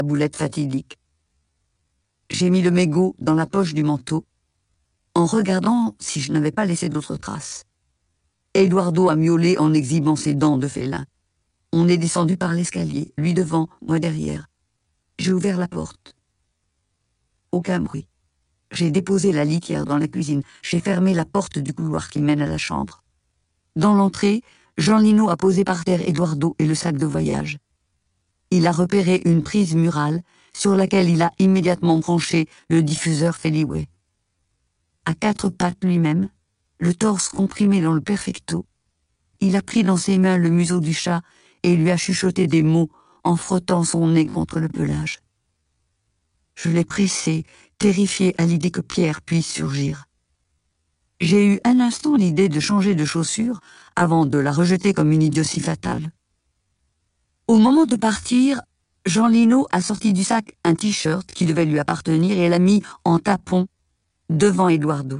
boulette fatidique. J'ai mis le mégot dans la poche du manteau, en regardant si je n'avais pas laissé d'autres traces. Eduardo a miaulé en exhibant ses dents de félin. On est descendu par l'escalier, lui devant, moi derrière. J'ai ouvert la porte. Aucun bruit. J'ai déposé la litière dans la cuisine. J'ai fermé la porte du couloir qui mène à la chambre. Dans l'entrée, Jean Lino a posé par terre Eduardo et le sac de voyage. Il a repéré une prise murale sur laquelle il a immédiatement branché le diffuseur Feliway. À quatre pattes lui-même, le torse comprimé dans le perfecto, il a pris dans ses mains le museau du chat et lui a chuchoté des mots en frottant son nez contre le pelage. Je l'ai pressé, terrifié à l'idée que Pierre puisse surgir. J'ai eu un instant l'idée de changer de chaussure avant de la rejeter comme une idiotie fatale. Au moment de partir, Jean Lino a sorti du sac un t-shirt qui devait lui appartenir et l'a mis en tapon devant Eduardo.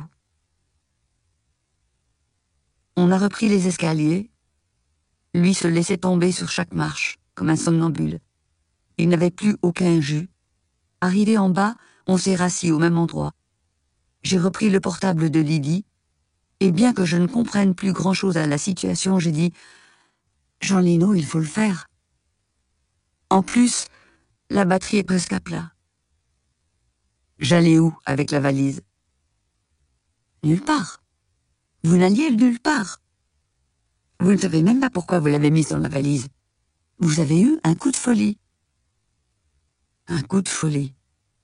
On a repris les escaliers. Lui se laissait tomber sur chaque marche, comme un somnambule. Il n'avait plus aucun jus. Arrivé en bas, on s'est rassis au même endroit. J'ai repris le portable de Lydie, et bien que je ne comprenne plus grand-chose à la situation, j'ai dit « Jean Lino, il faut le faire. » En plus, la batterie est presque à plat. J'allais où avec la valise? Nulle part. Vous n'alliez nulle part. Vous ne savez même pas pourquoi vous l'avez mise dans la valise. Vous avez eu un coup de folie. Un coup de folie.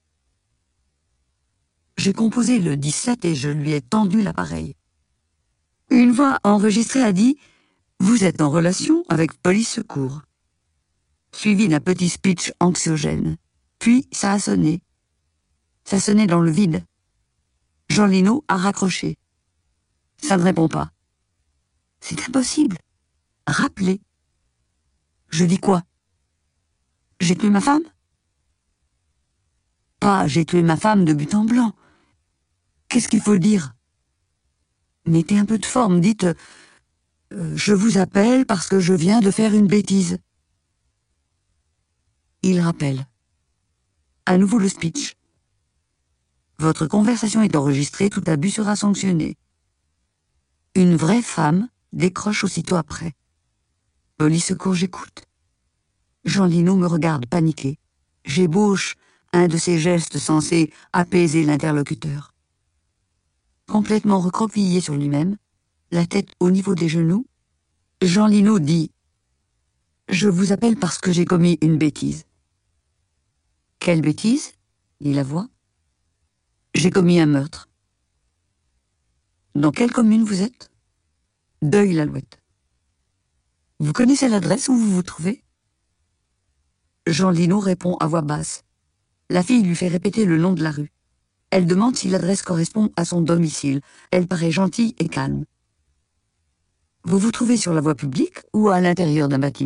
J'ai composé le 17 et je lui ai tendu l'appareil. Une voix enregistrée a dit « Vous êtes en relation avec Police Secours », suivi d'un petit speech anxiogène. Puis ça a sonné. Ça sonnait dans le vide. Jean Lino a raccroché. Ça ne répond pas. C'est impossible. Rappelez. Je dis quoi? J'ai tué ma femme? Pas j'ai tué ma femme de but en blanc. Qu'est-ce qu'il faut dire? Mettez un peu de forme, dites je vous appelle parce que je viens de faire une bêtise. Il rappelle. À nouveau le speech. Votre conversation est enregistrée, tout abus sera sanctionné. Une vraie femme décroche aussitôt après. Police Secours, j'écoute. Jean Lino me regarde paniqué. J'ébauche un de ces gestes censés apaiser l'interlocuteur. Complètement recroquevillé sur lui-même, la tête au niveau des genoux, Jean Lino dit « Je vous appelle parce que j'ai commis une bêtise. » « Quelle bêtise ?» dit la voix. « J'ai commis un meurtre. » « Dans quelle commune vous êtes ?»« Deuil-l'Alouette. »« Vous connaissez l'adresse où vous vous trouvez ?» Jean Lino répond à voix basse. La fille lui fait répéter le nom de la rue. Elle demande si l'adresse correspond à son domicile. Elle paraît gentille et calme. « Vous vous trouvez sur la voie publique ou à l'intérieur d'un bâtiment ?»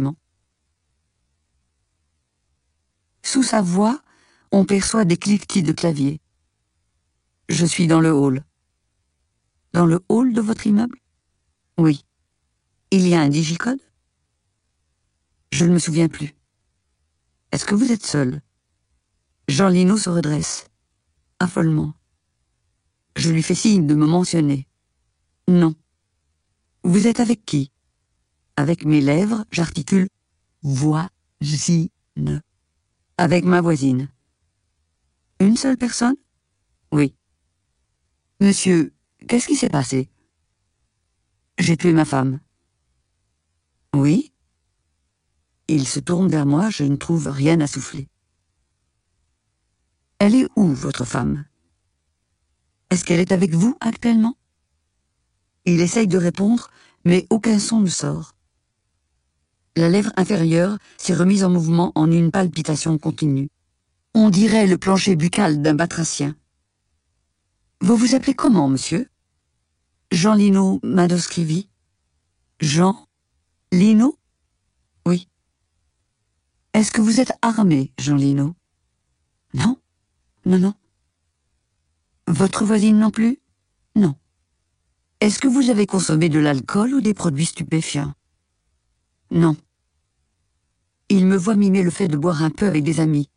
Sous sa voix, on perçoit des cliquetis de clavier. Je suis dans le hall. Dans le hall de votre immeuble? Oui. Il y a un digicode? Je ne me souviens plus. Est-ce que vous êtes seul? Jean Lino se redresse. Affolement. Je lui fais signe de me mentionner. Non. Vous êtes avec qui? Avec mes lèvres, j'articule voisine. Avec ma voisine. Une seule personne? Oui. Monsieur, qu'est-ce qui s'est passé? J'ai tué ma femme. Oui? Il se tourne vers moi, je ne trouve rien à souffler. Elle est où, votre femme? Est-ce qu'elle est avec vous actuellement? Il essaye de répondre, mais aucun son ne sort. La lèvre inférieure s'est remise en mouvement en une palpitation continue. On dirait le plancher buccal d'un batracien. Vous vous appelez comment, monsieur? Jean Lino Madoscrivi. Jean Lino? Oui. Est-ce que vous êtes armé, Jean Lino? Non. Non, non. Votre voisine non plus? Non. Est-ce que vous avez consommé de l'alcool ou des produits stupéfiants? Non. Il me voit mimer le fait de boire un peu avec des amis.